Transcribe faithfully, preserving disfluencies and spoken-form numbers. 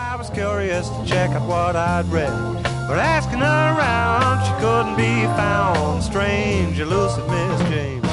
I was curious to check out what I'd read, but asking her around, she couldn't be found. Strange, elusive Miss James.